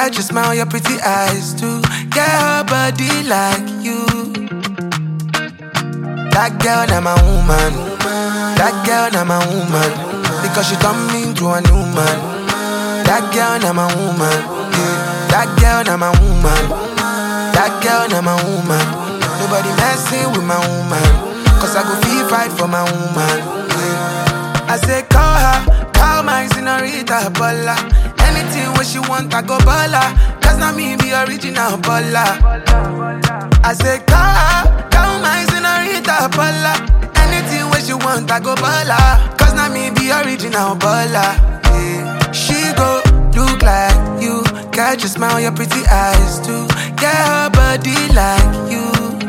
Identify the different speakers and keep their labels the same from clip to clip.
Speaker 1: Catch your smile, your pretty eyes too. Get her body like you. That girl, na my woman. That girl, na my woman. Because she turned me into a new man. That girl, na my woman. Yeah. That girl, na my woman. That girl, na my woman. Nobody messing with my woman. Cause I go feel fight for my woman. Yeah. I say call her, call my senorita Bola. Anything what she want, I go Bola. Cause now me be original Bola. I say call her, call my senorita Bola. Anything what she want, I go Bola. Cause now me be original Bola. Yeah. She go look like you. Catch your smile, your pretty eyes too. Get her body like you.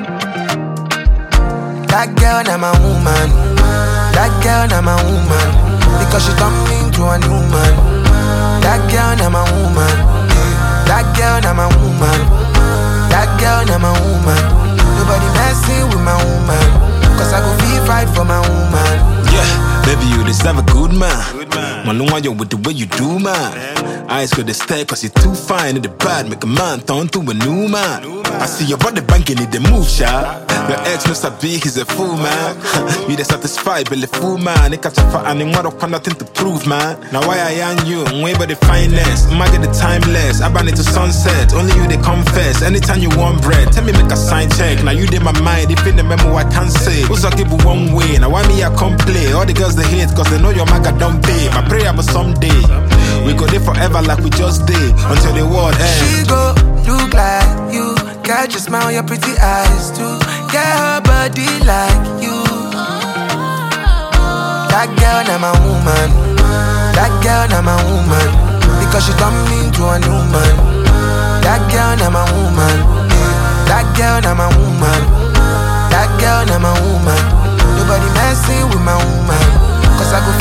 Speaker 1: That girl, na my woman. That girl, na my woman. Because she turned me into a new man. That girl, na my woman. Yeah. That girl, na my woman. That girl, na my woman. Nobody messing with my woman. Cause I go feel fight for my woman.
Speaker 2: Yeah, baby, you deserve a good man. Man, no one you with the way you do, man. Eyes could stare cause you're too fine in the bad. Make a man turn to a new man. I see your body banking in the move, shot. Your ex must be, he's a fool, man. You the satisfied, but the fool, man. They catch a fat and they want nothing to prove, man. Now why I am you, way by the finest. I get the timeless, I ban it to sunset. Only you they confess, anytime you want bread. Tell me make a sign check, now you did my mind. If in the memo I can't say. Who's I give you one way, now why me I come play. All the girls they hate cause they know your maga don't pay. My prayer was someday we go there forever like we just did. Until the world ends.
Speaker 1: She go look like you. Catch your smile, your pretty eyes too. Get her body like you. That girl, na my woman. That girl, na my woman. Because she turned me into a new man. That girl, na my woman. Yeah. That girl, na my woman. That girl, na my woman. Nobody messing with my woman. Cause I go